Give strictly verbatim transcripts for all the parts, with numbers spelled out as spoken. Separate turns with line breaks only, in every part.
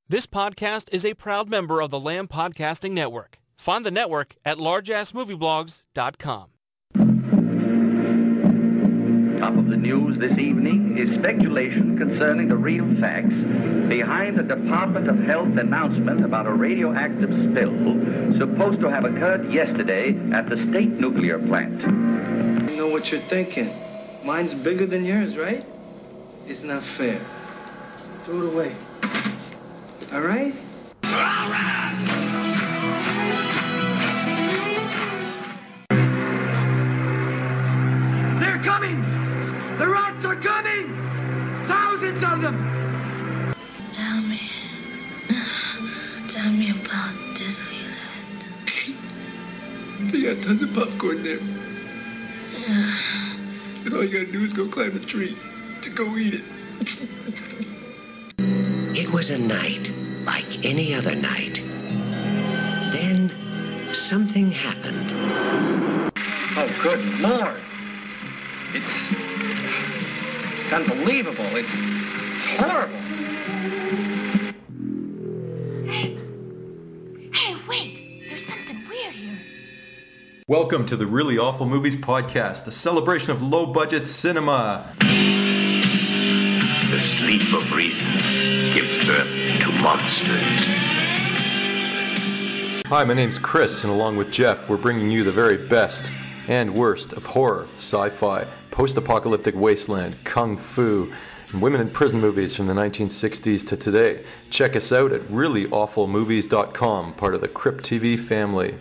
This podcast is a proud member of the Lamb Podcasting Network. Find the network at large ass movie blogs dot com.
Top of the news this evening is speculation concerning the real facts behind the Department of Health announcement about a radioactive spill supposed to have occurred yesterday at the state nuclear plant.
I know what you're thinking. Mine's bigger than yours, right? It's not fair. Throw it away. All right?
They're coming! The rats are coming! Thousands of them!
Tell me. Tell me about Disneyland.
They got tons of popcorn there.
Yeah.
And all you gotta do is go climb a tree to go eat it.
It was a night like any other night. Then something happened.
Oh, good Lord! It's... It's unbelievable. It's... It's horrible.
Hey. Hey, wait! There's something weird here.
Welcome to the Really Awful Movies Podcast, a celebration of low-budget cinema.
The sleep of reason gives birth to monsters.
Hi, my name's Chris, and along with Jeff, we're bringing you the very best and worst of horror, sci-fi, post-apocalyptic wasteland, kung fu, and women in prison movies from the nineteen sixties to today. Check us out at really awful movies dot com, part of the Crypt T V family.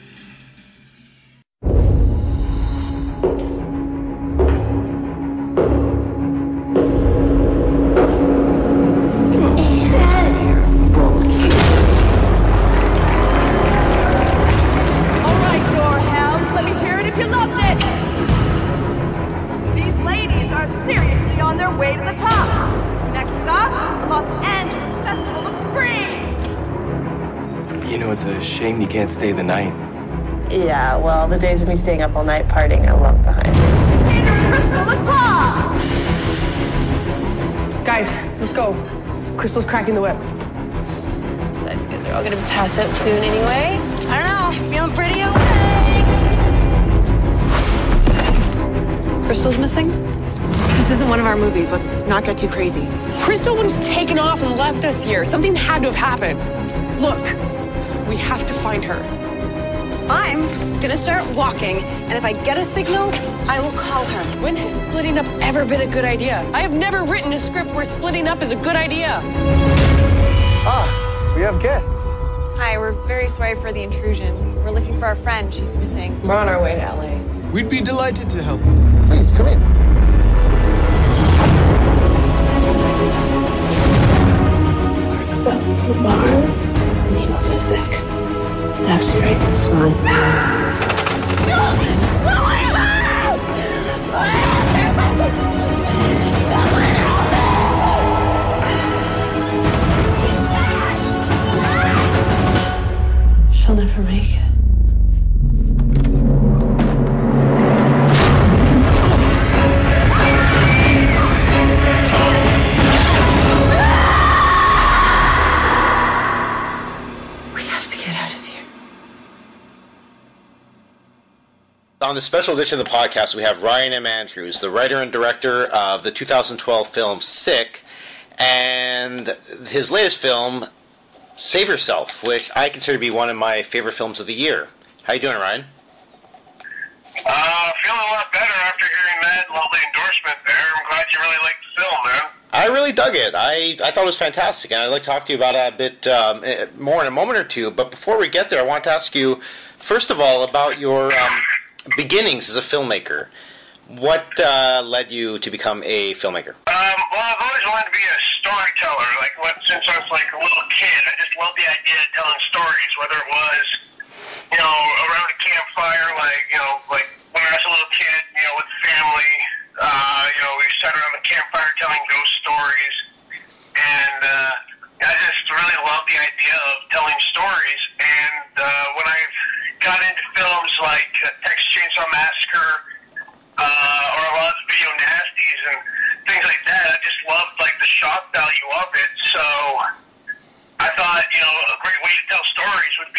Shame you can't stay the night.
Yeah, well, the days of me staying up all night partying are long behind.
Crystal LaCroix!
Guys, let's go. Crystal's cracking the whip. Besides, you guys are all gonna be passed out soon anyway.
I don't know, feeling pretty okay.
Crystal's missing? This isn't one of our movies. Let's not get too crazy.
Crystal was taken off and left us here. Something had to have happened. Look. We have to find her.
I'm gonna start walking, and if I get a signal, I will call her.
When has splitting up ever been a good idea? I have never written a script where splitting up is a good idea.
Ah, we have guests.
Hi, we're very sorry for the intrusion. We're looking for our friend. She's missing.
We're on our way to L A.
We'd be delighted to help.
Please, come in.
What's up, the bar? The needles are sick. Stabs you right in the spine. She'll never make it.
On the special edition of the podcast, we have Ryan M. Andrews, the writer and director of the two thousand twelve film Sick, and his latest film, Save Yourself, which I consider to be one of my favorite films of the year. How you doing, Ryan?
Uh, feeling a lot better after hearing that lovely endorsement there. I'm glad you really liked the film, man.
I really dug it. I, I thought it was fantastic, and I'd like to talk to you about it a bit um, more in a moment or two. But before we get there, I want to ask you, first of all, about your... Um, beginnings as a filmmaker. What uh, led you to become a filmmaker?
Um, well, I've always wanted to be a storyteller. Like, what, since I was like a little kid, I just loved the idea of telling stories. Whether it was, you know, around a campfire, like you know, like when I was a little kid, you know, with family. Uh, you know, we sat around the campfire telling ghost stories, and uh, I just really loved the idea of telling stories. And uh, when I got into films like uh, Texas Chainsaw Massacre, uh, or a lot of video nasties and things like that, I just loved like the shock value of it. So I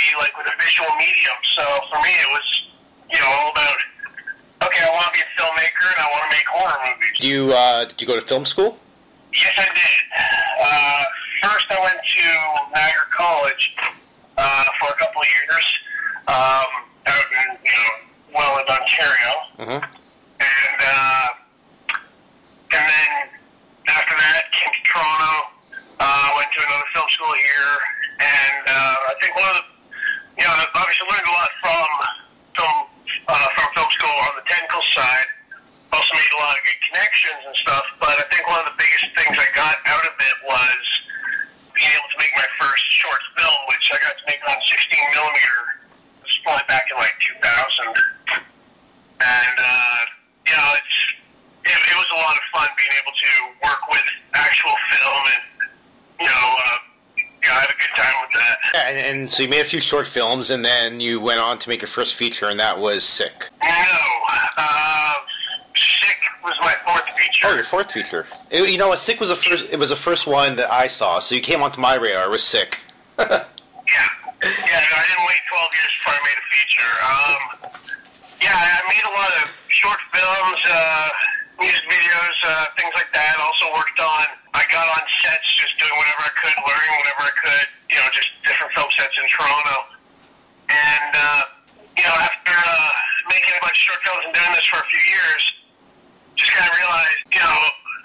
like with a visual medium. So for me, it was, you know, all about, okay, I want to be a filmmaker and I want to make horror movies.
Do you, uh, did you go to film school?
Yes, I did. Uh, first, I went to Niagara College uh, for a couple of years um, out in, you know, Welland, Ontario.
Mm-hmm.
And, uh, and then after that, came to Toronto. Uh, went to another film school here, and uh, I think one of the, you know, I've obviously learned a lot from film, uh, from film school on the technical side. Also made a lot of good connections and stuff, but I think one of the biggest things I got out of it was being able to make my first short film, which I got to make on sixteen millimeter. It was probably back in like two thousand. And, uh, you know, it's, it, it was a lot of fun being able to work with actual film and, you know, uh, yeah, I had a good time with that.
Yeah, and, and so you made a few short films, and then you went on to make your first feature, and that was Sick.
No, uh, Sick was my fourth feature.
Oh, your fourth feature. It, you know what? Sick was the first. It was the first one that I saw. So you came onto my radar. It was Sick.
yeah, yeah. No, I didn't wait twelve years before I made a feature. Um, yeah, I made a lot of short films, uh, music videos, uh, things like that. Also worked on. I got on sets, just doing whatever I could, learning whatever I could, you know, just different film sets in Toronto. And, uh, you know, after uh, making a bunch of short films and doing this for a few years, just kind of realized, you know,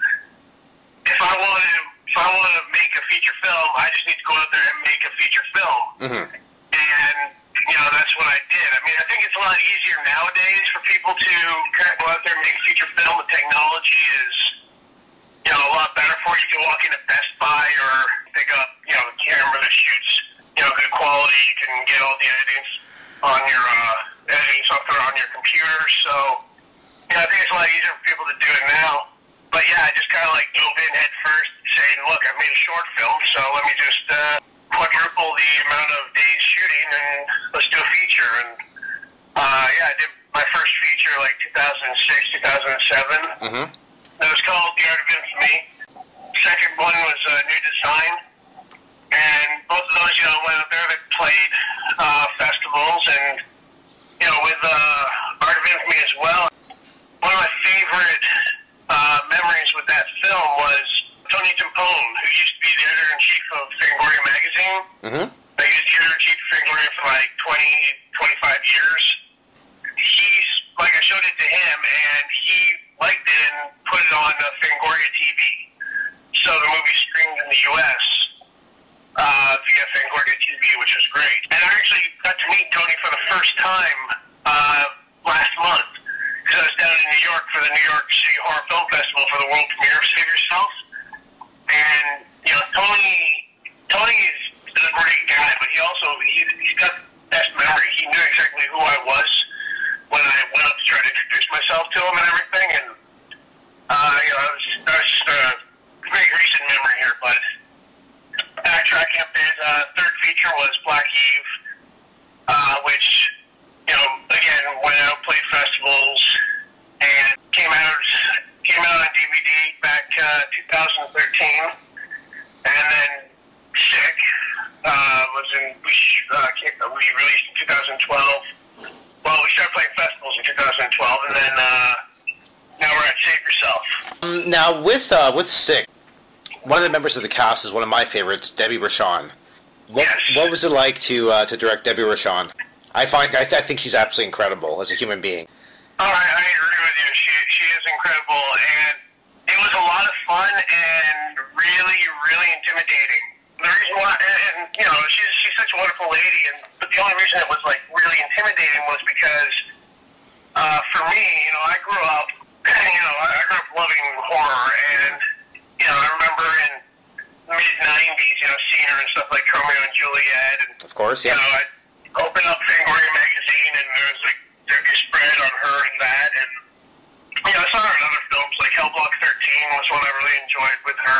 if I wanted to, if I wanted to make a feature film, I just need to go out there and make a feature film.
Mm-hmm.
And, you know, that's what I did. I mean, I think it's a lot easier nowadays for people to kind of go out there and make feature film. The technology is, you know, a lot better for you. You can walk into Best Buy or pick up, you know, a camera that shoots, you know, good quality. You can get all the editing on your, uh, editing software on your computer. So, yeah, I think it's a lot easier for people to do it now. But yeah, I just kind of like dove in head first saying, look, I made a short film, so let me just, uh, quadruple the amount of days shooting and let's do a feature. And, uh, yeah, I did my first feature like two thousand six, two thousand seven.
Mm-hmm.
It was called The Art of Infamy. Second one was uh, New Design. And both of those, you know, went out there that played uh, festivals. And, you know, with uh, Art of Infamy as well, one of my favorite uh, memories with that film was Tony Timpone, who used to be the editor-in-chief of Fangoria magazine.
Mm-hmm.
He was the editor-in-chief of Fangoria for like twenty, twenty-five years. He's, like, I showed it to him, and he liked it and put it on uh, Fangoria T V. So the movie streamed in the U S uh, via Fangoria T V, which was great. And I actually got to meet Tony for the first time uh, last month, because I was down in New York for the New York City Horror Film Festival for the world premiere of Save Yourself. And, you know, Tony, Tony is a great guy, but he also, he, he's got the best memory. He knew exactly who I was when I went up to try to introduce myself to him and everything. And, uh, you know, that was, that was just a great recent memory here. But backtracking a bit, uh, third feature was Black Eve, uh, which, you know, again, went out, played festivals, and came out came out on D V D back uh, two thousand thirteen. And then Sick uh, was in, we, uh, came, we released in two thousand twelve. Well, we started playing festivals in two thousand twelve, and then uh, now we're at Save Yourself.
Um, now, with uh, with Sick, one of the members of the cast is one of my favorites, Debbie Rochon. What,
yes.
what was it like to uh, to direct Debbie Rochon? I find I, th- I think she's absolutely incredible as a human being.
All right, I agree with you. She she is incredible, and it was a lot of fun and really really intimidating. The reason why, and, and you know, she's she's such a wonderful lady, and but the only reason it was like really intimidating was because uh, for me, you know, I grew up, you know, I grew up loving horror, and you know, I remember in the mid nineties, you know, seeing her and stuff like Romeo and Juliet, and
of course, yeah.
You know, I opened up Fangoria magazine, and there was like there'd be a spread on her and that, and you know, I saw her in other films like Hellblock thirteen was one I really enjoyed with her,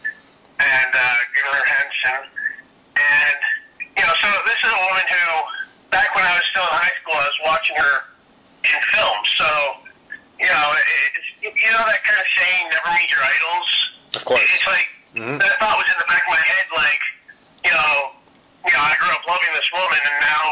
and uh, Gunnar Hansen, and you know, so this is a woman who, back when I was still in high school, I was watching her in film. So, you know, it's, you know that kind of saying, "Never meet your idols."
Of course,
it's like
mm-hmm.
that thought was in the back of my head, like, you know, you know, I grew up loving this woman, and now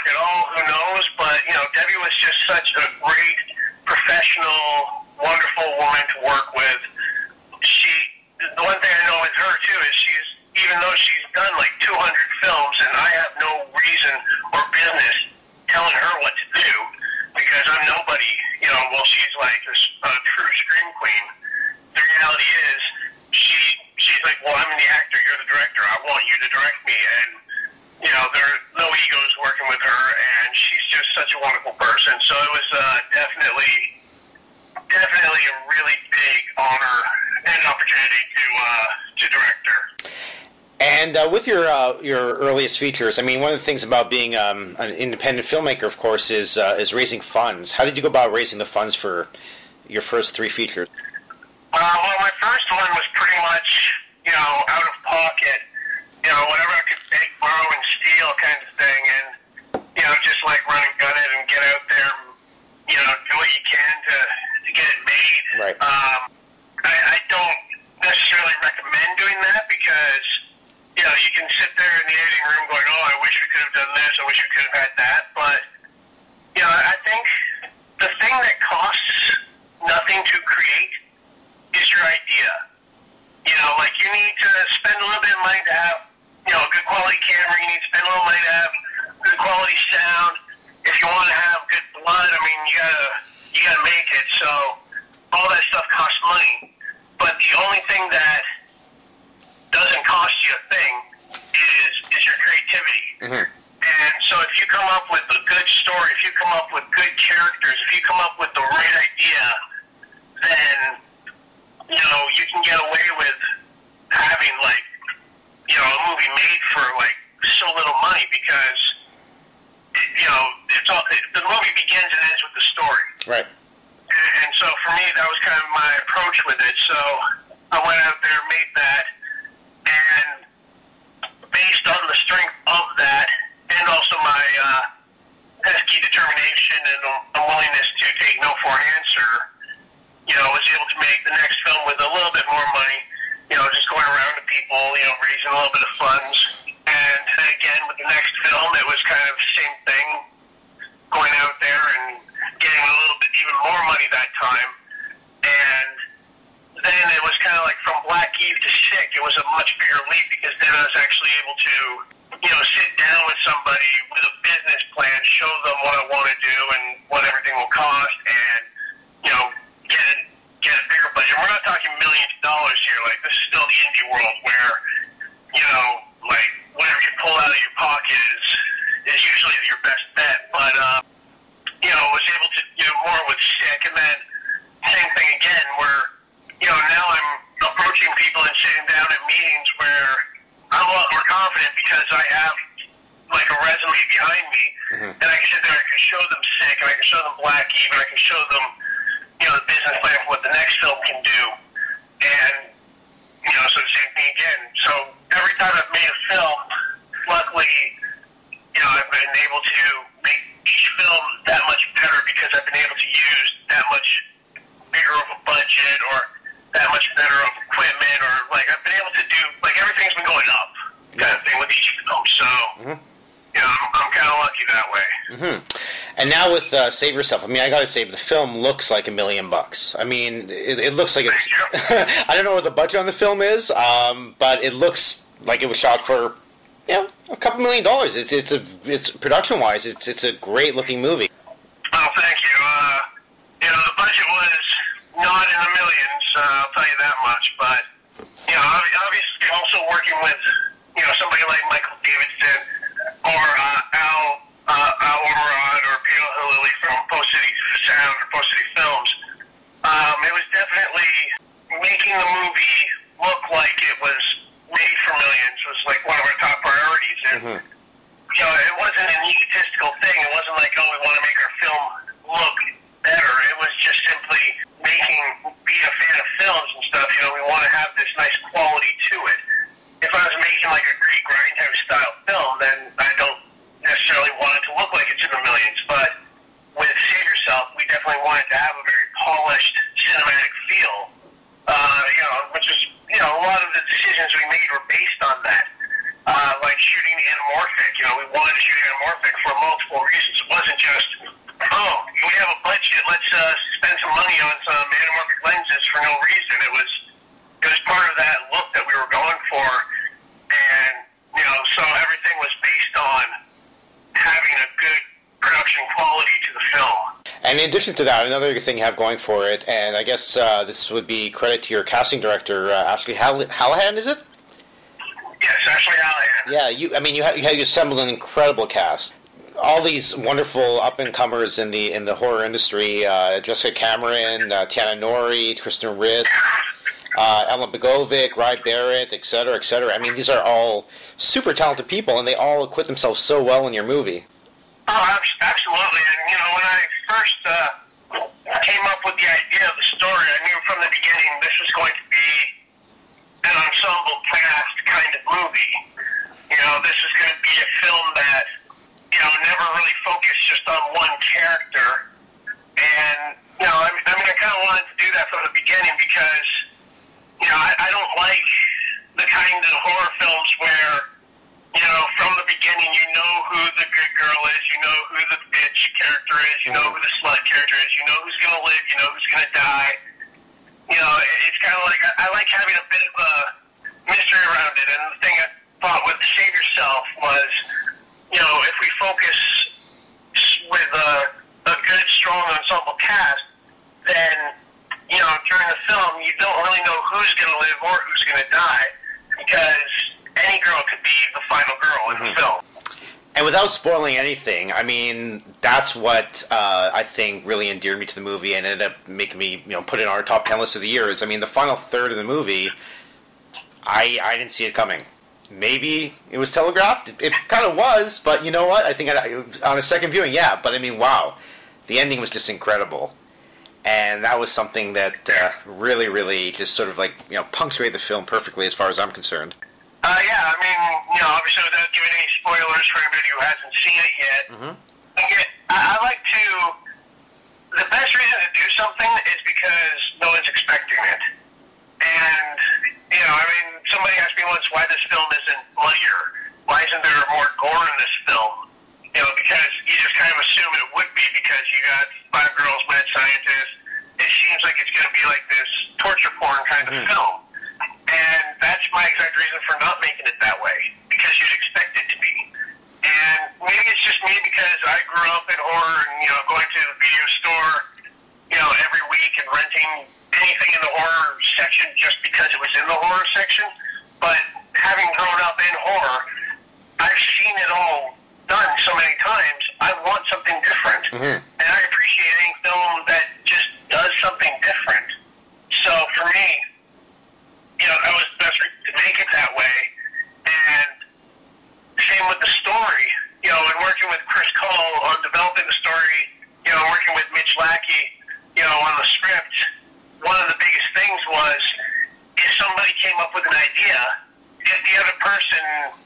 work at all, who knows? But, you know, Debbie was just such a great, professional, wonderful woman to work with. She, the one thing I know with her, too, is she's, even though she's done like two hundred films, and I have no reason or business telling her what to do, because I'm nobody, you know, well, she's like a, a true scream queen. The reality is, she she's like, well, I'm the actor, you're the director, I want you to direct me, and, you know, there are no egos working with her, and she's just such a wonderful person. So it was uh, definitely, definitely a really big honor and opportunity to uh, to direct her.
And uh, with your uh, your earliest features, I mean, one of the things about being um, an independent filmmaker, of course, is uh, is raising funds. How did you go about raising the funds for your first three features?
Uh, well, my first one was pretty much, you know, out of pocket, you know, whatever I could beg, borrow, and steal kind of thing, and, you know, just like run and gun it and get out there, you know, do what you can to, to get it made.
Right.
Um, I, I don't necessarily recommend doing that because, you know, you can sit there in the editing room going, oh, I wish we could have done this, I wish we could have had that, but, you know, I think the thing that costs nothing to create is your idea. You know, like, you need to spend a little bit of money to have, you know, a good quality camera, you need to spend a little money to have good quality sound. If you want to have good blood, I mean, you gotta, you gotta make it, so all that stuff costs money. But the only thing that doesn't cost you a thing is is your creativity.
Mm-hmm.
And so if you come up with a good story, if you come up with good characters, if you come up with the right idea, then, you know, you can get away with having, like, you know, a movie made for, like, so little money because, you know, it's all, the movie begins and ends with the story.
Right.
And so for me, that was kind of my approach with it. So I went out there, made that, and based on the strength of that, and also my uh, pesky determination and a willingness to take no for an answer, you know, I was able to make the next film with a little bit more money, you know, just going around to people, you know, raising a little bit of funds. And then again, with the next film, it was kind of the same thing, going out there and getting a little bit even more money that time. And then it was kind of like from Black Eve to Sick, it was a much bigger leap because then I was actually able to, you know, sit down with somebody with a business plan, show them what I want to do and what everything will cost, and, you know, get it, get a bigger budget. We're not talking millions of dollars here. Like, this is still the indie world where, you know, like, whatever you pull out of your pocket is, is usually your best bet. But, uh, you know, I was able to do more with Sick, and then same thing again where, you know, now I'm approaching people and sitting down at meetings where I'm a lot more confident because I have, like, a resume behind me, mm-hmm. and I can sit there and I can show them Sick, and I can show them Black Eve, and I can show them, you know, the business plan for what the next film can do. And, you know, so the same thing again. So every time I've made a film, luckily, you know, I've been able to make each film that much better because I've been able to use that much bigger of a budget or that much better of equipment, or, like, I've been able to do, like, everything's been going up kind of thing with each film. So, mm-hmm. you know, I'm, I'm kind of lucky that way.
Mm-hmm. And now with uh, Save Yourself, I mean, I gotta say, the film looks like a million bucks. I mean, it, it looks like it's, I don't know what the budget on the film is, um, but it looks like it was shot for, you know, a couple million dollars. It's it's a it's production wise, it's it's a great looking movie.
Oh, thank you. Uh, you know, the budget was not in the millions, uh, I'll tell you that much. But, you know, obviously also working with, you know, somebody like Michael Davidson or uh, Al uh, Al Ormerod or Peter Halili from Post City Sound or Post City Films. Um, it was definitely making the movie look like it was made for millions was like one of our top priorities. And, mm-hmm. you know, it wasn't an egotistical thing. It wasn't like, oh, we want to make our film look better. It was just simply making, being a fan of films and stuff, you know, we want to have this nice quality to it. If I was making like a Greek Grindhouse style film, then I don't necessarily want it to look like it's in the millions. But with Save Yourself, we definitely wanted to have a very polished cinematic feel, uh, you know, which is, you know, a lot of the decisions we made were based on that. Uh, like shooting anamorphic, you know, we wanted to shoot anamorphic for multiple reasons. It wasn't just, oh, we have a budget, let's uh, spend some money on some anamorphic lenses for no reason. It was it was part of that look that we were going for, and you know, so everything was based on having a good production quality to the film.
And in addition to that, another thing you have going for it, and I guess uh, this would be credit to your casting director, uh, Ashley Hall- Hallahan, is it?
Yes, Ashley Hallahan.
Yeah, you. I mean, you have you, have, you assembled an incredible cast. All these wonderful up-and-comers in the in the horror industry: uh, Jessica Cameron, uh, Tiana Nori, Kristen Riss, uh, Ellen Begovic, Rye Barrett, et cetera, et cetera. I mean, these are all super talented people, and they all acquit themselves so well in your movie.
Oh, absolutely. And, you know, when I first uh, came up with the idea of the story, I knew from the beginning this was going to be an ensemble cast kind of movie. You know, this is going to be a film that, you know, never really focused just on one character. And, you know, I mean, I, mean, I kind of wanted to do that from the beginning because, you know, I, I don't like the kind of horror films where, you know, from the beginning, you know who the good girl is, you know who the bitch character is, you know who the slut character is, you know who's going to live, you know who's going to die. You know, it's kind of like, I, I like having a bit of a mystery around it, and the thing I thought with Save Yourself was, you know, if we focus with a, a good, strong ensemble cast, then, you know, during the film, you don't really know who's going to live or who's going to die, because any girl could be the final girl in
Mm-hmm.
the film.
And without spoiling anything, I mean, that's what uh, I think really endeared me to the movie and ended up making me, you know, put it on our top ten list of the years. I mean, the final third of the movie, I I didn't see it coming. Maybe it was telegraphed. It, it kind of was, but you know what? I think I, on a second viewing, yeah. But I mean, wow, the ending was just incredible, and that was something that uh, really, really just sort of like, you know, punctuated the film perfectly as far as I'm concerned.
Uh, yeah, I mean, you know, obviously without giving any spoilers for anybody who hasn't seen it yet,
Mm-hmm.
again, I, I like to, the best reason to do something is because no one's expecting it. And, you know, I mean, somebody asked me once why this film isn't bloodier. Why isn't there more gore in this film? You know, because you just kind of assume it would be because you got five girls, mad scientists. It seems like it's going to be like this torture porn kind of
Mm-hmm.
film. And that's my exact reason for not making it that way, because you'd expect it to be. And maybe it's just me because I grew up in horror and, you know, going to the video store, you know, every week and renting anything in the horror section just because it was in the horror section. But having grown up in horror, I've seen it all done so many times. I want something different.
Mm-hmm.
And I appreciate any film that just does something different. So for me, you know, that was the best reason to make it that way. And same with the story. You know, and working with Chris Cole on developing the story, you know, working with Mitch Lackey, you know, on the script, one of the biggest things was if somebody came up with an idea, if the other person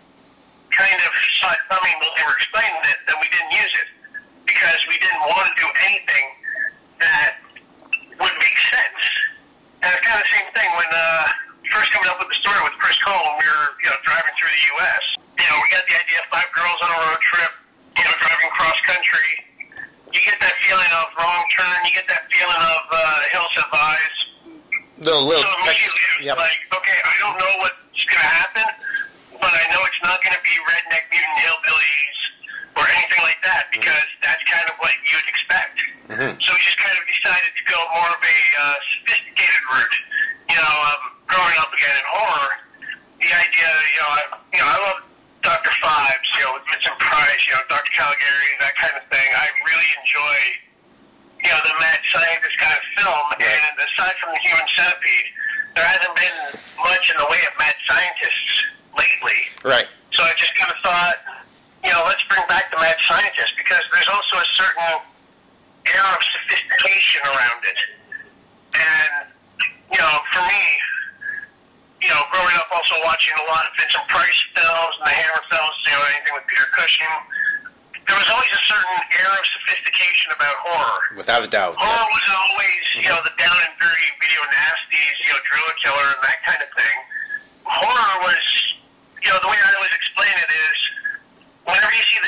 kind of saw it coming when they were explaining it, then we didn't use it. Because we didn't want to do anything that would make sense. And it's kind of the same thing when, uh, first coming up with the story with Chris Cole when we were, you know, driving through the U S You know, we got the idea of five girls on a road trip, you know, driving cross country. You get that feeling of wrong turn. You get that feeling of uh, Hills Have Eyes.
Little, little,
so immediately it was
yep.
like, okay, I don't know what's going to happen, but I know it's not going to be redneck mutant hillbillies or anything like that, because mm-hmm. that's kind of what you'd expect.
Mm-hmm.
So we just kind of decided to go more of a uh, sophisticated route. You know, um, growing up again in horror, the idea, you know, I, you know, I love Doctor Phibes, you know, with Vincent Price, you know, Doctor Caligari, that kind of thing. I really enjoy, you know, the mad scientist kind of film. And aside from the Human Centipede, there hasn't been much in the way of mad scientists lately.
Right.
So I just kind of thought, you know, let's bring back the mad scientist, because there's also a certain air of sophistication around it. And, you know, for me, you know, growing up also watching a lot of Vincent Price films and the Hammer films, you know, anything with Peter Cushing, there was always a certain air of sophistication about horror.
Without a doubt.
Horror
Yeah.
wasn't always, you know, the down and dirty video nasties, you know, Driller Killer and that kind of thing. Horror was, you know, the way I always explain it is, whenever you see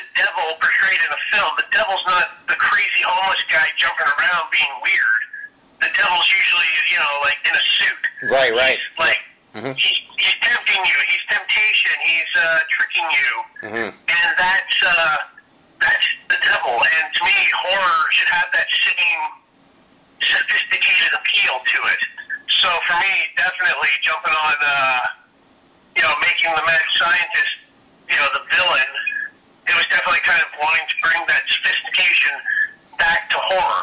jumping around being weird. The devil's usually, you know, like in a suit.
Right, right.
He's like, mm-hmm. he's, he's tempting you. He's temptation. He's uh, tricking you.
Mm-hmm.
And that's, uh, that's the devil. And to me, horror should have that same sophisticated appeal to it. So for me, definitely jumping on, uh, you know, making the mad scientist, you know, the villain, it was definitely kind of wanting to bring that sophistication back to horror.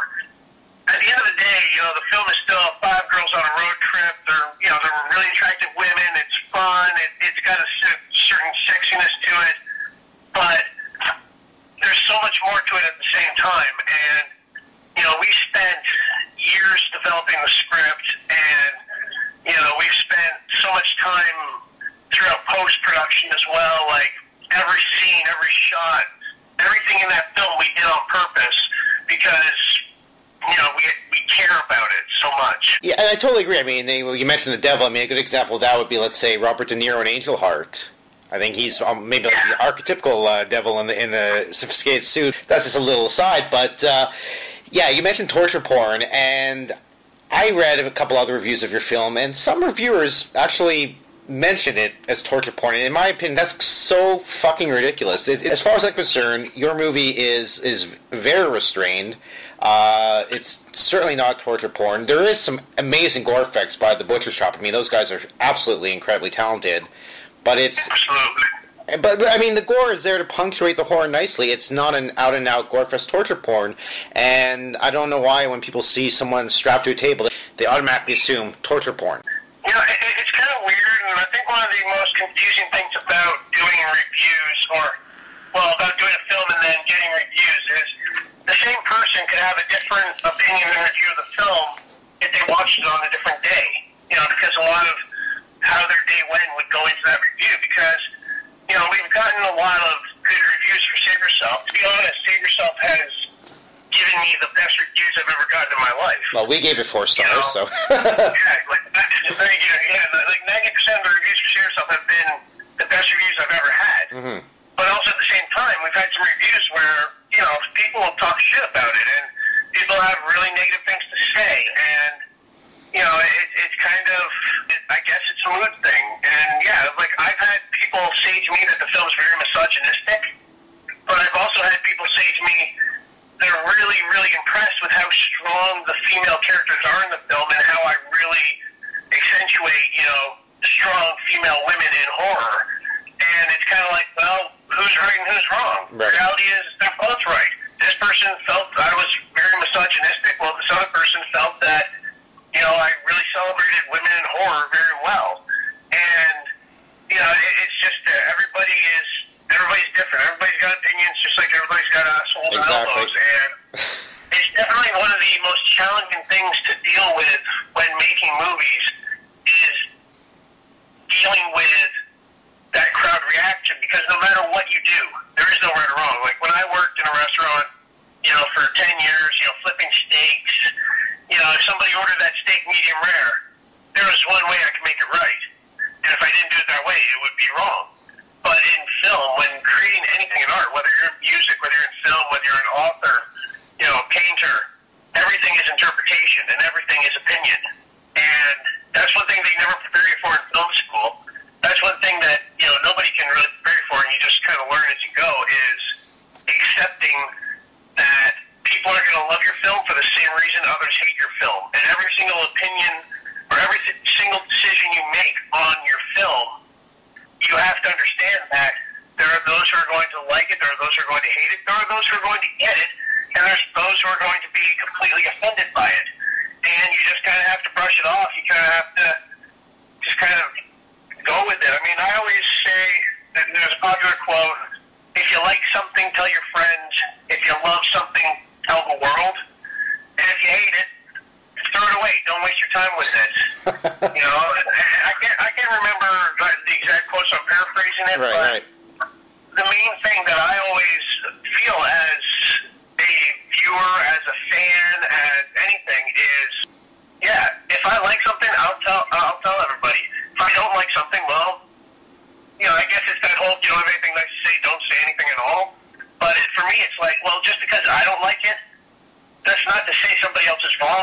At the end of the day, you know, the film is still five girls on a road trip. They're, you know, they're really attractive women. It's fun. It, it's got a certain sexiness to it. But there's so much more to it at the same time. And, you know, we spent years developing the script, and, you know, we've spent so much time throughout post-production as well. Like, every scene, every shot, everything in that film we did on purpose because, you know, we we care about it so much.
Yeah, and I totally agree. I mean, they, you mentioned the devil. I mean, a good example of that would be, let's say, Robert De Niro in Angel Heart. I think he's um, maybe like the archetypical uh, devil in the in the sophisticated suit. That's just a little aside, but uh, yeah, you mentioned torture porn, and I read a couple other reviews of your film, and some reviewers actually mention it as torture porn, and in my opinion, that's so fucking ridiculous. It, as far as I'm concerned, your movie is is very restrained. Uh, it's certainly not torture porn. There is some amazing gore effects by the Butcher Shop. I mean, those guys are absolutely incredibly talented, but it's... But, but, I mean, the gore is there to punctuate the horror nicely. It's not an out-and-out gore-fest torture porn, and I don't know why when people see someone strapped to a table, they automatically assume torture porn.
You know, it, it's kind of weird, and I think one of the most confusing things about doing reviews, or, well, about doing a film and then getting reviews, is the same person could have a different opinion and review of the film if they watched it on a different day. You know, because a lot of how their day went would go into that review, because, you know, we've gotten a lot of good reviews for Save Yourself. To be honest, Save Yourself has given me the best reviews I've ever gotten in my life.
Well, we gave it four stars, you know? So...
yeah, like, thank you. Yeah, like ninety percent of the reviews for Save Yourself have been the best reviews I've ever had.
Mm-hmm.
But also at the same time, we've had some reviews where, you know, people will talk shit about it, and people have really negative things to say, and, you know, it, it's kind of, it, I guess it's a mood thing. And, yeah, like, I've had people say to me that the film's very misogynistic, but I've also had people say to me they're really, really impressed with how strong the female characters are in the film and how I really accentuate, you know, strong female women in horror. And it's kind of like, well, who's right and who's wrong?
Right.
The reality is they're both right. This person felt I was very misogynistic, while this other person felt that, you know, I really celebrated women in horror very well. And, you know, it, it's just uh, everybody is, everybody's different. Everybody's got opinions, just like everybody's got assholes
exactly.
and elbows. And it's definitely one of the most challenging things to deal with when making movies is dealing with that crowd reaction, because no matter what you do, there is no right or wrong. Like, when I worked in a restaurant, you know, for ten years, you know, flipping steaks, you know, if somebody ordered that steak medium rare, there was one way I could make it right. And if I didn't do it that way, it would be wrong. But in film, when creating anything in art, whether you're in music, whether you're in film, whether you're an author, you know, a painter, everything is interpretation and everything is opinion. And that's one thing they never prepare you for in film school. That's one thing that, you know, nobody can really prepare you for, and you just kind of learn as you go, is accepting that people are going to love your film for the same reason others hate your film. And every single opinion or every single decision you make on your film, you have to understand that there are those who are going to like it, there are those who are going to hate it, there are those who are going to get it, and there's those who are going to be completely offended by it. And you just kind of have to brush it off. You kind of have to just kind of go with it. I mean, I always say that there's a popular quote, if you like something, tell your friends. If you love something, tell the world. And if you hate it, throw it away. Don't waste your time with it. You know, I can't, I can't remember the exact quote, so I'm paraphrasing it,
right,
but
right.
the main thing that I always feel as a viewer, as a fan, as anything is, yeah, if I like something, I'll tell, I'll tell everybody. If I don't like something, well, you know, I guess it's that whole, you don't have anything nice to say, don't say anything at all. But it, for me, it's like, well, just because I don't like it, that's not to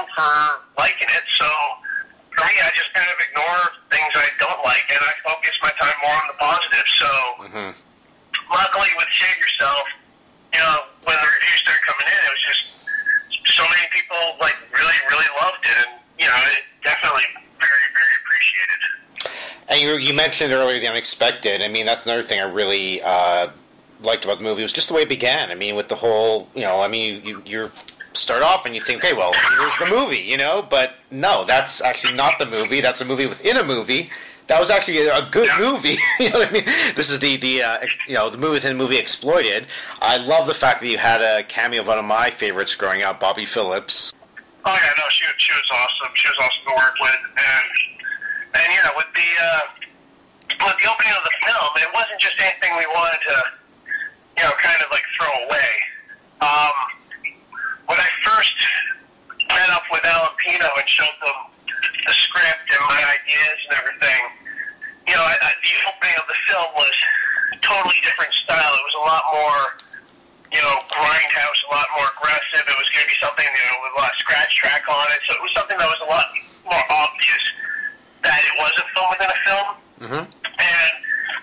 known for liking it, so for me, I just kind of ignore things I don't like, and I focus my time more on the positive. So,
mm-hmm.
luckily with Save Yourself, you know, when the reviews started coming in, it was just so many people, like, really, really loved it, and, you know, it definitely very, very appreciated.
And you, you mentioned earlier the unexpected. I mean, that's another thing I really uh, liked about the movie. It was just the way it began. I mean, with the whole, you know, I mean, you, you're... start off and you think, okay, well, here's the movie, you know, but no, that's actually not the movie. That's a movie within a movie. That was actually a good movie. You know what I mean? This is the, the uh, you know, the movie within the movie Exploited. I love the fact that you had a cameo of one of my favorites growing up, Bobby Phillips.
Oh, yeah, no, she, she was awesome. She was awesome to work with. And, and yeah, with the, uh, with the opening of the film, it wasn't just anything we wanted to, you know, kind of like throw away. Um, When I first met up with Alan Pino and showed them the script and my ideas and everything, you know, I, I, the opening of the film was a totally different style. It was a lot more, you know, grindhouse, a lot more aggressive. It was going to be something, you know, with a lot of scratch track on it. So it was something that was a lot more obvious that it was a film within a film.
Mm-hmm.
And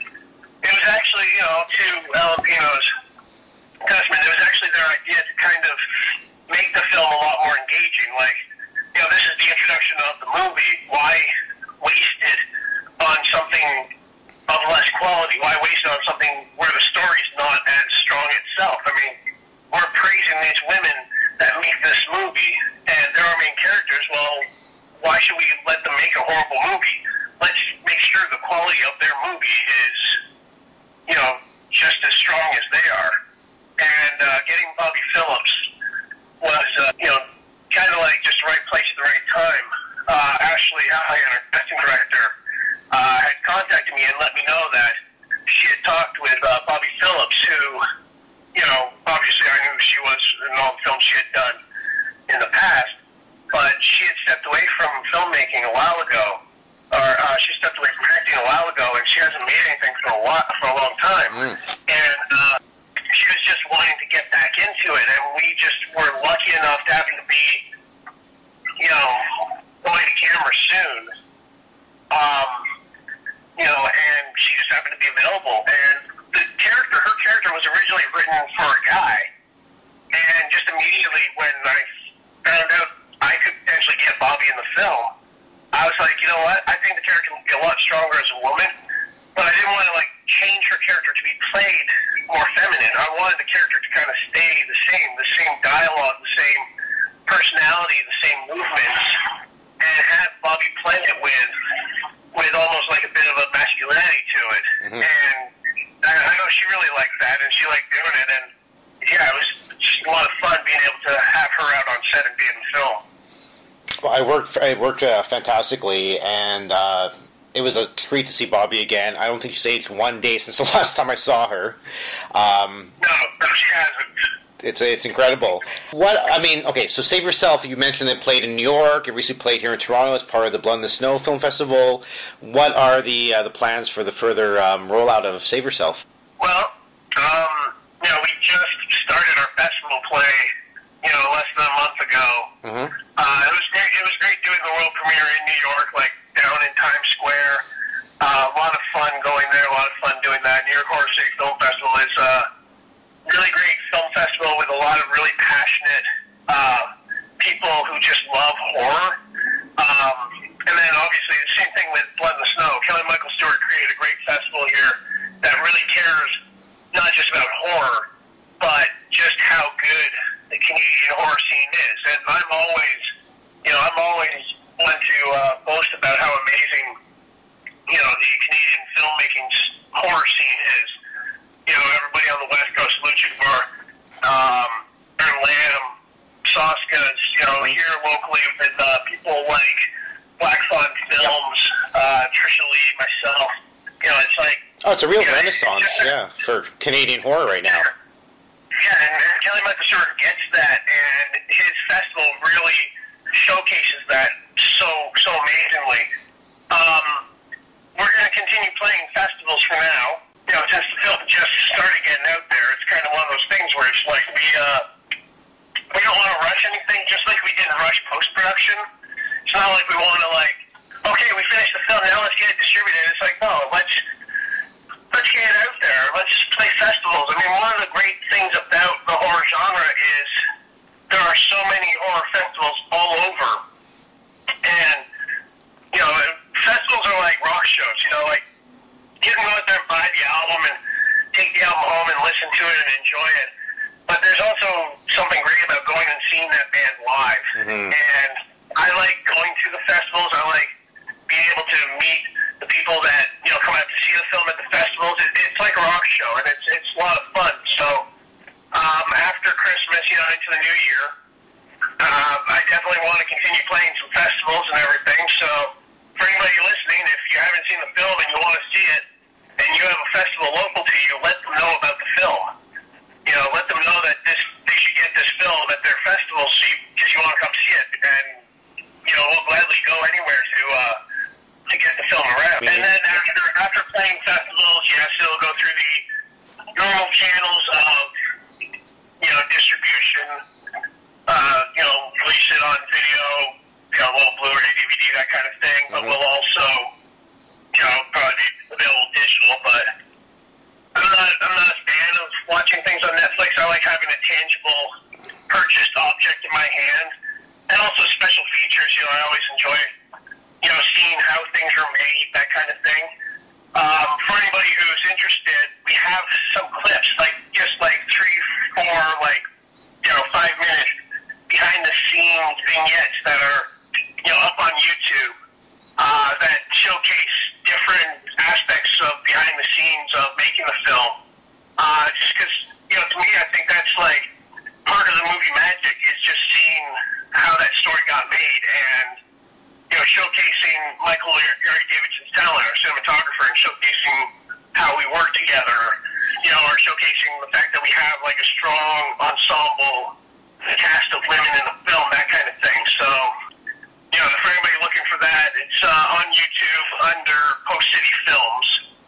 it was actually, you know, to Alan Pino's testament, it was actually their idea to kind of make the film a lot more engaging. Like, you know, this is the introduction of the movie. Why waste it on something of less quality? Why waste it on something where the story's not as strong itself? I mean, we're praising these women that make this movie, and they're our main characters. Well, why should we let them make a horrible movie? Let's make sure the quality of their movie is, you know, just as strong as they are. And uh, getting Bobby Phillips was, uh, you know, kind of like just the right place at the right time. Uh, Ashley Hallahan, our casting director, uh, had contacted me and let me know that she had talked with uh, Bobby Phillips, who, you know, obviously I knew who she was in all the films she had done in the past, but she had stepped away from filmmaking a while ago, or uh, she stepped away from acting a while ago, and she hasn't made anything for a while, for a long time.
Mm.
And, uh, she was just wanting to get back into it, and we just were lucky enough to happen to be, you know, going to camera soon. Um, you know, and she just happened to be available. And the character, her character was originally written for a guy. And just immediately when I found out I could potentially get Bobby in the film, I was like, you know what, I think the character would be a lot stronger as a woman, but I didn't want to, like, change her character to be played more feminine. I wanted the character to kind of stay the same, the same dialogue, the same personality, the same movements, and have Bobby play it with with almost like a bit of a masculinity to it.
Mm-hmm.
And I, I know she really liked that, and she liked doing it, and yeah, it was just a lot of fun being able to have her out on set and be in the film.
Well, I worked, I worked uh, fantastically, and uh, it was a treat to see Bobby again. I don't think she's aged one day since the last time I saw her. Um,
no, no, she hasn't.
It's it's incredible. What I mean, okay, so Save Yourself. You mentioned it played in New York. It recently played here in Toronto as part of the Blood in the Snow Film Festival. What are the uh, the plans for the further um, rollout of Save Yourself?
Well, um, you know, we just started our festival play, you know, less than a month ago.
Mm-hmm.
Uh, it was great. It was great doing the world premiere in New York, like down in Times Square. Uh, a lot of fun going there. A lot of fun doing that. New York Horror City Film Festival is a really great film festival with a lot of really passionate uh, people who just love horror. Um, and then obviously the same thing with Blood in the Snow. Kelly Michael Stewart created a great festival here that really cares not just about horror, but just how good the Canadian horror scene is. And I'm always, you know, I'm always one to uh, boast about how amazing, you know, the Canadian filmmaking horror scene is. You know, everybody on the West Coast, Luchador, um, Aaron Lamb, Soska's, you know, here locally with uh, people like Black Fawn Films, uh, Trisha Lee, myself. You know, it's like...
Oh, it's a real
you know,
renaissance,
just,
yeah, for Canadian horror right now.
Yeah, and Kelly Michael Stewart gets that, and his festival really showcases that so, so amazingly. Um, we're going to continue playing festivals for now. You know, since the film just started getting out there, it's kind of one of those things where it's like we, uh, we don't want to rush anything, just like we didn't rush post-production. distribution. It's not like we want to, like, okay, we finished the film, now let's get it distributed. It's like, no, let's let's get it out there. Let's play festivals. I mean, one of the great things about the horror genre is there are so many horror festivals all over. And, you know, festivals are like rock shows, you know, like, you can go out there and buy the album and take the album home and listen to it and enjoy it. But there's also something great about going and seeing that band live. Mm-hmm. And I like going to the festivals. I like being able to meet the people that, you know, come out to see the film at the festivals. It, it's like a rock show, and it's it's a lot of fun. So um, after Christmas, you know, into the new year, uh, I definitely want to continue playing some festivals and everything. So for anybody listening, if you haven't seen the film and you want to see it, and you have a festival local to you, let them know about the film. You know, let them know that this they should get this film at their festival because you, you want to come see it. And, you know, we'll gladly go anywhere to uh, to get the film around. And then after after playing festivals, yes, it'll go through the normal channels of, you know, distribution, uh, you know, release it on video, you know, little Blu-ray, D V D, that kind of thing. But mm-hmm. we'll also, you know, probably available digital, but I'm not, I'm not a fan of watching things on Netflix. I like having a tangible purchased object in my hand. And also special features, you know, I always enjoy, you know, seeing how things are made, that kind of thing. Um, for anybody who's interested, we have some clips, like, just like three, four, like, you know, five minute behind-the-scenes vignettes that are, you know, up on YouTube, uh, that showcase different aspects of behind the scenes of making the film. Uh, just because, you know, to me, I think that's like part of the movie magic is just seeing how that story got made and, you know, showcasing Michael Gary Davidson's talent, our cinematographer, and showcasing how we work together, you know, or showcasing the fact that we have like a strong ensemble cast of women in the film, that kind of thing. So, you know, for anybody looking for that, it's uh, on YouTube under Post City Films.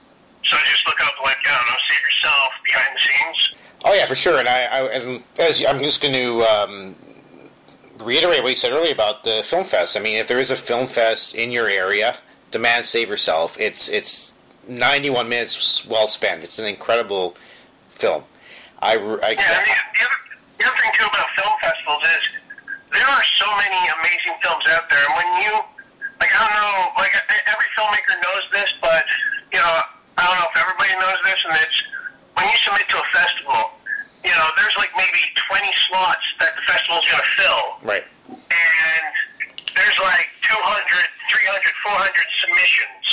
So just look up, like, I don't know, Save Yourself, Behind the Scenes.
Oh, yeah, for sure. And, I, I, and as I'm just going to um, reiterate what you said earlier about the film fest. I mean, if there is a film fest in your area, demand Save Yourself. It's it's ninety-one minutes well spent. It's an incredible film. I, I,
yeah, I mean, the, other, the other thing, too, about film festivals is there are so many amazing films out there, and when you, like, I don't know, like, every filmmaker knows this, but, you know, I don't know if everybody knows this, and it's, when you submit to a festival, you know, there's, like, maybe twenty slots that the festival's going to fill.
Right.
And there's, like, two hundred, three hundred, four hundred submissions.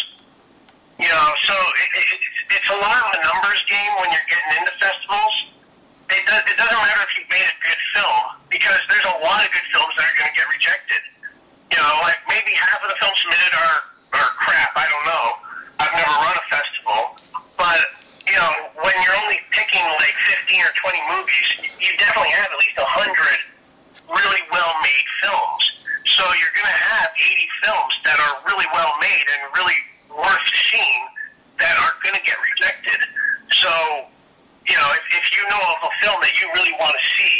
You know, so it, it, it's a lot of a numbers game when you're getting into festivals. It, does, it doesn't matter if you've made a good film, because there's a lot of good films that are going to get rejected. You know, like maybe half of the films submitted are, are crap. I don't know. I've never run a festival. But, you know, when you're only picking like fifteen or twenty movies, you definitely have at least one hundred really well-made films. So you're going to have eighty films that are really well-made and really worth seeing that are going to get rejected. So, you know, if, if you know of a film that you really want to see,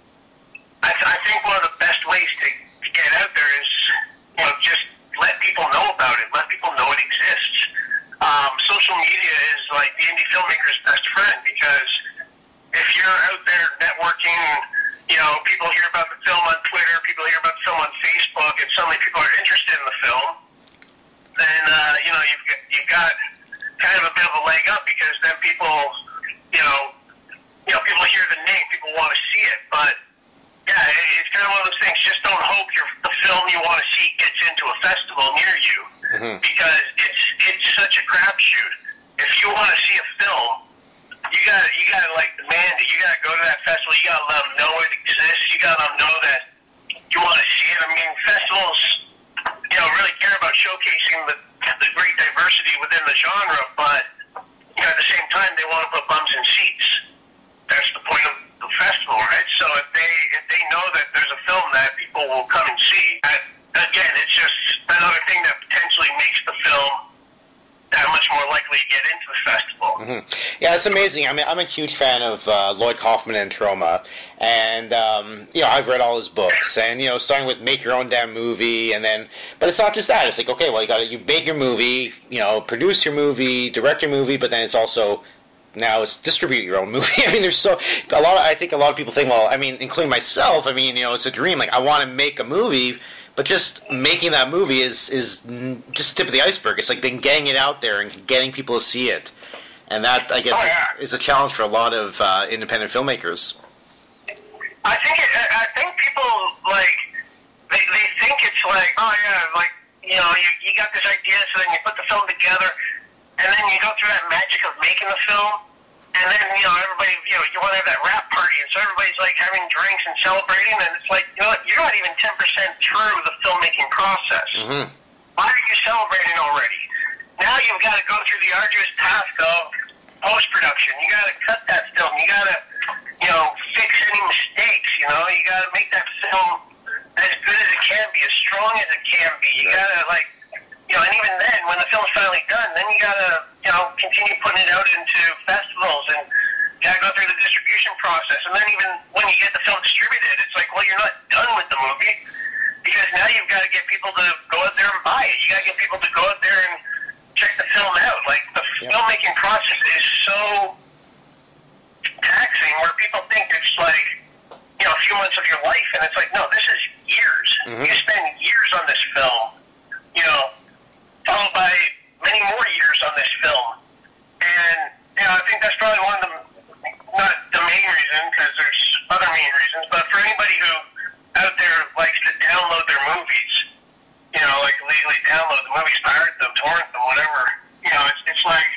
I, th- I think one of the best ways to, to get out there is, you know, just let people know about it. Let people know it exists. Um, social media is like the indie filmmaker's best friend, because if you're out there networking, you know, people hear about the film on Twitter, people hear about the film on Facebook, and suddenly people are interested in the film, then, uh, you know, you've got, you've got kind of a bit of a leg up, because then people, you know, you know, people hear the name, people want to see it, but yeah, it's kind of one of those things. Just don't hope your the film you want to see gets into a festival near you, mm-hmm. because it's it's such a crapshoot. If you want to see a film, you got you got to like demand it. You got to go to that festival. You got to let them know it exists. You got to let them know that you want to see it. I mean, festivals, you know, really care about showcasing the the great diversity within the genre, but you know, at the same time, they want to put bums in seats. That's the point of the festival, right? So if they if they know that there's a film that people will come and see, that, again, it's just another thing that potentially makes the film that much more likely to get into the festival.
Mm-hmm. Yeah, it's amazing. I mean, I'm a huge fan of uh, Lloyd Kaufman and Troma, and um, you know, I've read all his books, and you know, starting with make your own damn movie, and then, but it's not just that. It's like, okay, well, you got to you make your movie, you know, produce your movie, direct your movie, but then it's also now it's distribute your own movie. I mean, there's so a lot of, I think a lot of people think, well, I mean, including myself, I mean, you know, it's a dream. Like, I want to make a movie. But just making that movie is is just the tip of the iceberg. It's like then getting it out there and getting people to see it, and that I guess oh, yeah. is a challenge for a lot of uh, independent filmmakers.
I think it, I think people like they they think it's like, oh yeah, like you know you you got this idea, so then you put the film together, and then you go through that magic of making the film. And then, you know, everybody, you know, you want to have that wrap party, and so everybody's, like, having drinks and celebrating, and it's like, you know what, you're not even ten percent through the filmmaking process.
Mm-hmm.
Why are you celebrating already? Now you've got to go through the arduous task of post-production. You got to cut that film. You got to, you know, fix any mistakes, you know. You got to make that film as good as it can be, as strong as it can be. You got to, like, you know, and even then, when the film's finally done, then you got to, you know, continue putting it out into festivals and got to go through the distribution process. And then even when you get the film distributed, it's like, well, you're not done with the movie because now you've got to get people to go out there and buy it. You got to get people to go out there and check the film out. Like, the yeah. filmmaking process is so taxing where people think it's like, you know, a few months of your life. And it's like, no, this is years. Mm-hmm. You spend years on this film, you know, followed by many more years on this film. And, you know, I think that's probably one of the, not the main reason, because there's other main reasons, but for anybody who out there likes to download their movies, you know, like legally download the movies, pirate them, torrent them, whatever, you know, it's, it's like,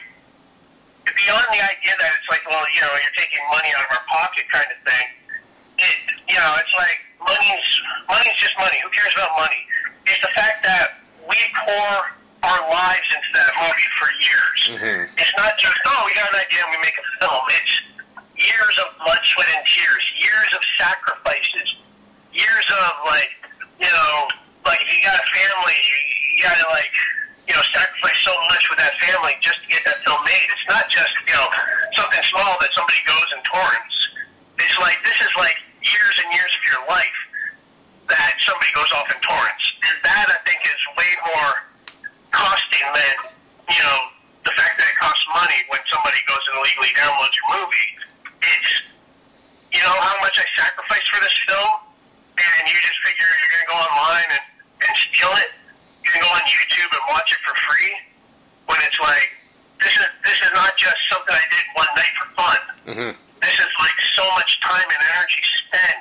beyond the idea that it's like, well, you know, you're taking money out of our pocket kind of thing, it, you know, it's like, money's, money's just money. Who cares about money? It's the fact that we pour our lives into that movie for years.
Mm-hmm.
It's not just, oh, we got an idea and we make a film. It's years of blood, sweat, and tears, years of sacrifices, years of, like, you know, like, if you got a family, you, you got to, like, you know, sacrifice so much with that family just to get that film made. It's not just, you know, something small that somebody goes and torrents. It's like, this is like years and years of your life that somebody goes off and torrents. And that, I think, is way more costing than, you know, the fact that it costs money when somebody goes and illegally downloads your movie. It's, you know, how much I sacrificed for this film, and you just figure you're going to go online and, and steal it. You can go on YouTube and watch it for free, when it's like, this is this is not just something I did one night for fun.
Mm-hmm.
This is like so much time and energy spent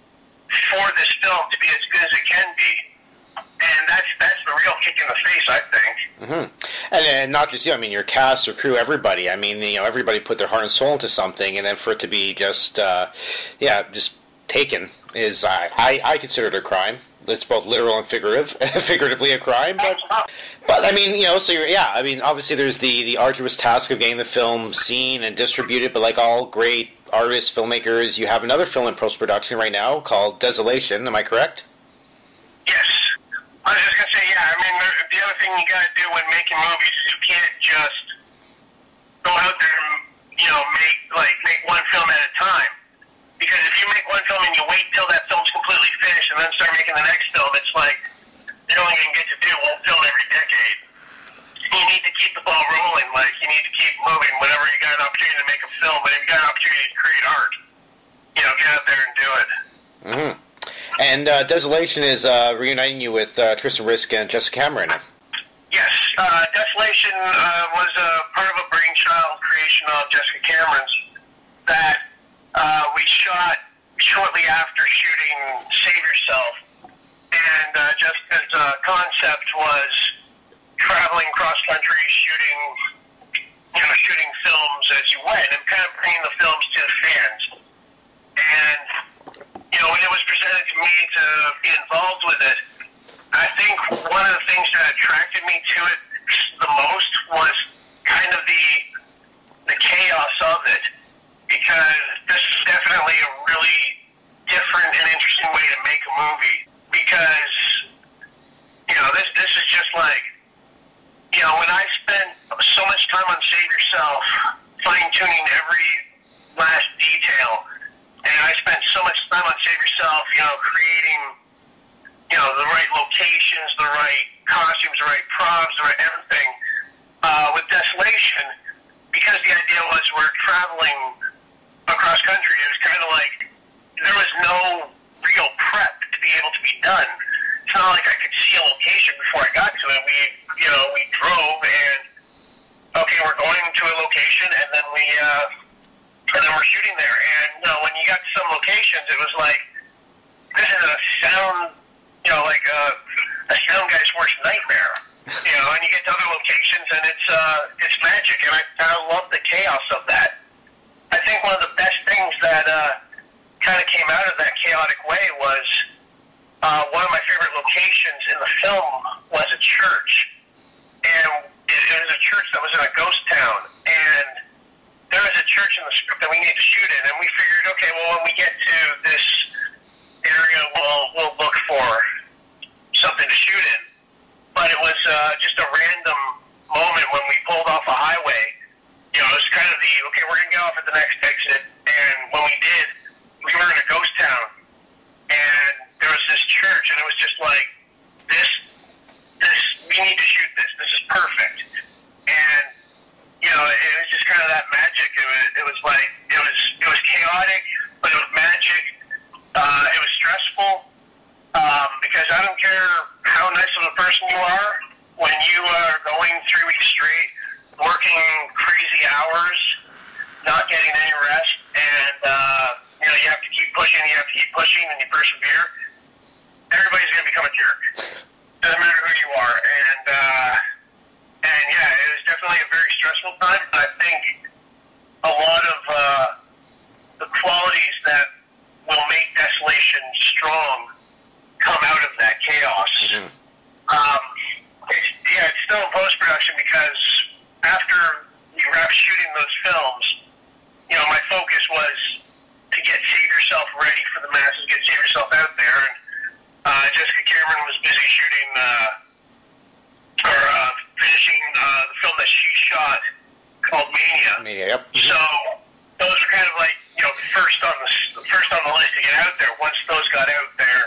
for this film to be as good as it can be. And that's that's the real kick in the face, I think.
Mm-hmm. And, and not just you, I mean, your cast, your crew, everybody. I mean, you know, everybody put their heart and soul into something, and then for it to be just, uh, yeah, just taken is, uh, I, I consider it a crime. It's both literal and figurative, figuratively a crime, but, but I mean, you know, so you're, yeah, I mean, obviously there's the, the arduous task of getting the film seen and distributed, but like all great artists, filmmakers, you have another film in post-production right now called Desolation, am I correct?
Yes. I was just going to say, yeah, I mean, the, the other thing you got to do when making movies is you can't just go out there and, you know, make, like, make one film at a time. Because if you make one film and you wait till that film's completely finished and then start making the next film, it's like you're only going to get to do one film every decade. You need to keep the ball rolling. Like, you need to keep moving whenever you got an opportunity to make a film. But if you got an opportunity to create art, you know, get out there and do it.
Mm-hmm. And uh, Desolation is uh, reuniting you with uh, Tristan Risk and Jessica Cameron.
Yes. Uh, Desolation uh, was uh, part of a brainchild creation of Jessica Cameron's that Uh, we shot shortly after shooting Save Yourself, and uh, Jessica's uh, concept was traveling cross-country, shooting, you know, shooting films as you went, and kind of bringing the films to the fans. And, you know, when it was presented to me to be involved with it, I think one of the things that attracted me to it the most was kind of the the chaos of it. Because this is definitely a really different and interesting way to make a movie. Because, you know, this this is just like, you know, when I spent so much time on Save Yourself, fine-tuning every last detail. And I spent so much time on Save Yourself, you know, creating, you know, the right locations, the right costumes, the right props, the right everything. Uh, with Desolation, because the idea was we're traveling across country, it was kind of like there was no real prep to be able to be done. It's not like I could see a location before I got to it. We, you know, we drove and, okay, we're going to a location, and then we, uh, and then we're shooting there. And, you know, when you got to some locations, it was like, this is a sound, you know, like a, a sound guy's worst nightmare. You know, and you get to other locations, and it's, uh, it's magic, and I, I love the chaos of that. I think one of the best things that, uh, kind of came out of that chaotic way was, uh, one of my favorite locations in the film was a church. And it, it was a church that was in a ghost town, and there was a church in the script that we needed to shoot in, and we figured, okay, well, when we get to this area, we'll, we'll look for something to shoot in. But it was uh, just a random moment when we pulled off a highway. You know, it was kind of the, okay, we're going to get off at the next exit. And when we did, we were in a ghost town. And there was this church, and it was just like, this, this, we need to shoot this. This is perfect. And, you know, it, it was just kind of that magic. It was, it was like, it was, it was chaotic, but it was magic. Uh, it was stressful. Um, because I don't care how nice of a person you are, when you are going three weeks straight, working crazy hours, not getting any rest, and, uh, you know, you have to keep pushing, you have to keep pushing, and you persevere, everybody's going to become a jerk. Doesn't matter who you are. And, uh, and yeah, it was definitely a very stressful time, but I think a lot of, uh, the qualities that will make Desolation strong come out of that chaos. Mm-hmm. Um, it's, yeah, it's still in post-production because after we wrapped shooting those films, you know, my focus was to get Save Yourself ready for the masses, get Save Yourself out there. And uh, Jessica Cameron was busy shooting, uh, or uh, finishing uh, the film that she shot called Mania.
Mania, yep.
So those were kind of like, you know, first on the first on the list to get out there. Once those got out there,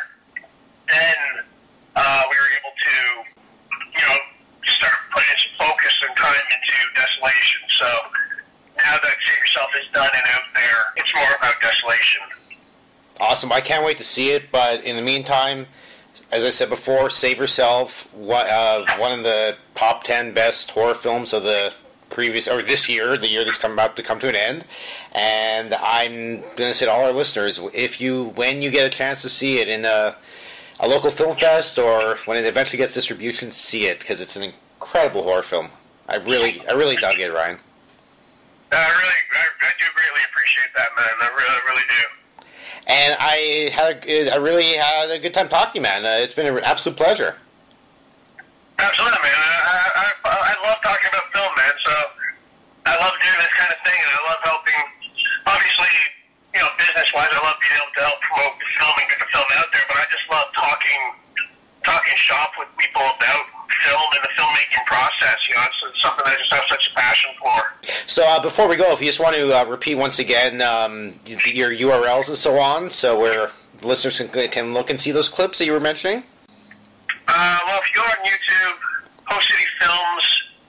then uh, we were able to, you know, start putting some focus and time into Desolation. So now that Save Yourself is done and out there, it's more about Desolation.
Awesome. I can't wait to see it, but in the meantime, as I said before, Save Yourself, what, uh, one of the top ten best horror films of the previous, or this year, the year that's come about to come to an end. And I'm going to say to all our listeners, if you, when you get a chance to see it in a a local film fest, or when it eventually gets distribution, see it, because it's an incredible horror film. I really, I really dug it, Ryan.
Uh, I really, I, I do greatly appreciate that, man. I really, really do.
And I had, a, I really had a good time talking, man. Uh, it's been an absolute pleasure.
Absolutely, man. I, I, I love talking about film, man. So I love doing this kind of thing, and I love helping. Obviously, you know, business-wise, I love being able to help promote the film and get the film out there, but I just love talking talking shop with people about film and the filmmaking process. You know, it's, it's something I just have such a passion for.
So uh, before we go, if you just want to uh, repeat once again um, your U R Ls and so on, so where the listeners can, can look and see those clips that you were mentioning?
Uh, well, if you go on YouTube, Post City Films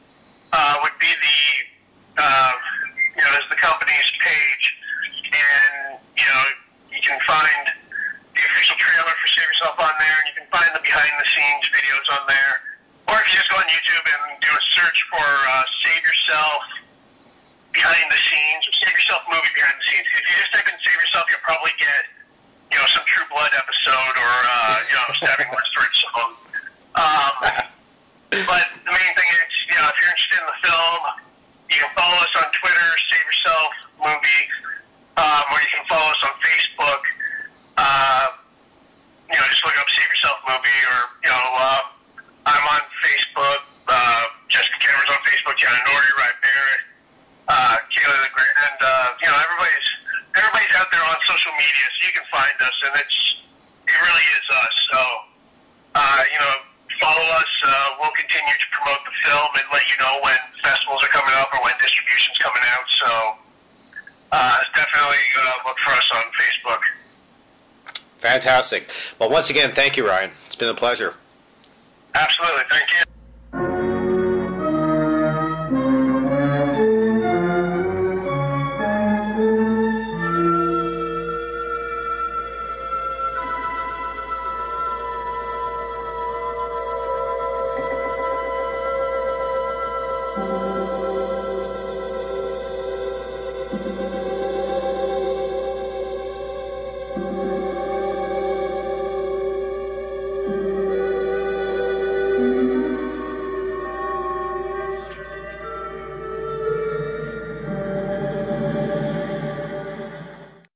uh, would be the, uh, you know, is the company's page. And, you know, you can find the official trailer for Save Yourself on there, and you can find the behind-the-scenes videos on there. Or if you just go on YouTube and do a search for uh, Save Yourself behind the scenes, or Save Yourself movie behind the scenes. If you just type in Save Yourself, you'll probably get, you know, some True Blood episode or, uh, you know, Stabbing Westward song. Um, but the main thing is, you know, if you're interested in the film, you can follow us on Twitter, Save Yourself Movie. Um, or you can follow us on Facebook. Uh, you know, just look up Save Yourself Movie, or, you know, uh, I'm on Facebook. Uh, Jessica Cameron's on Facebook. Jana Nori, Ryan Barrett, uh, Kayla the Great, and uh, you know, everybody's everybody's out there on social media, so you can find us, and it's it really is us. So, uh, you know, follow us. Uh, we'll continue to promote the film and let you know when festivals are coming up or when distribution's coming out. So. uh, definitely uh, look for us on Facebook.
Fantastic. Well, once again, thank you, Ryan. It's been a pleasure.
Absolutely. Thank